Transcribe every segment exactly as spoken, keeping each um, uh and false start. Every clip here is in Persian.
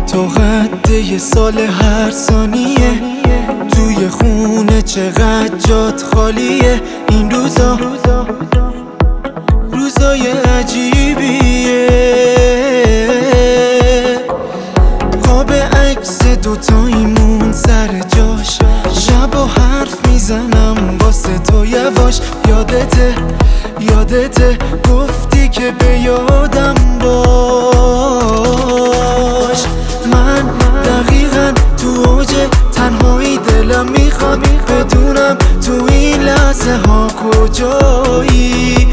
تو قد یه سال هر ثانیه، توی خونه چقدر جات خالیه. این روزا روزای عجیبیه، قاب عکس دوتاییمون سر جاش، شب و حرف میزنم واسه تو یواش. یادته یادته گفتی که به یادم باش. من دقیقا تو اوج تنهایی، دلم میخواد بدونم تو این لحظه ها کجایی.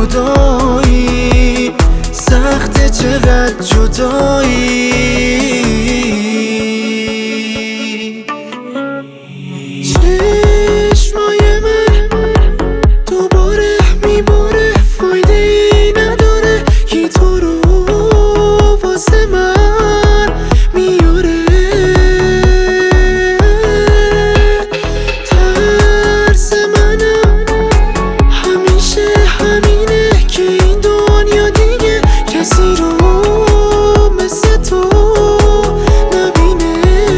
خدایی سخته چقدر جدایی. چشمای من دوباره میباره، فایده ای نداره کی تو رو واسه من میاره. ترس منم همیشه همینه که این دنیا دیگه کسی رو مثل تو نبینه.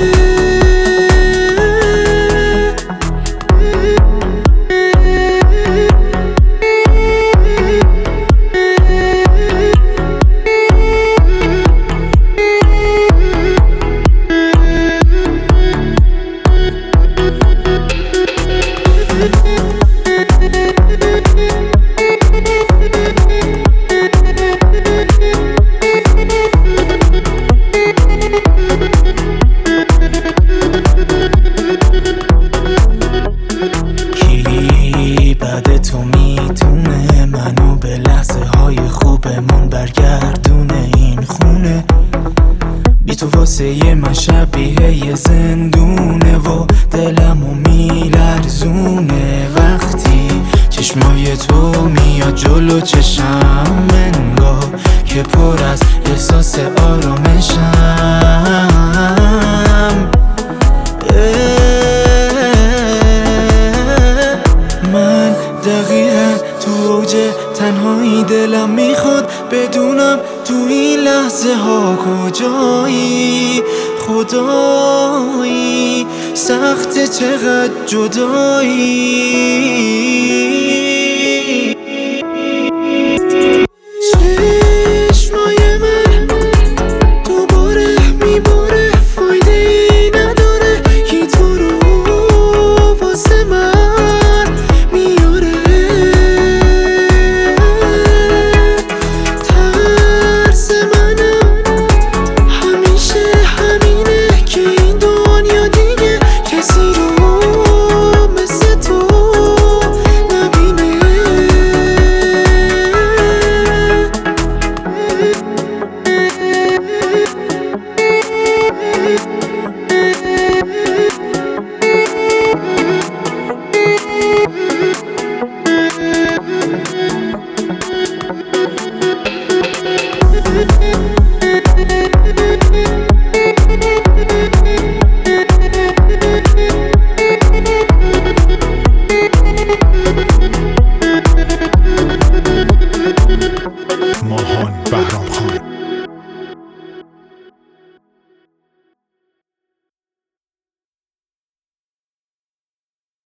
کی بعد تو میتونه منو به لحظه های خوبمون برگردونه؟ این خونه بی تو واسه من شبیه یه زندونه و دلمو میلرزونه. وقتی چشمای تو میاد جلو چشم، انگار که پر از احساس آرامشم. من دقیقا تو اوج تنهایی، دلم میخواد بدونم تو این لحظه ها کجایی. خدایی سخته چقدر جدایی.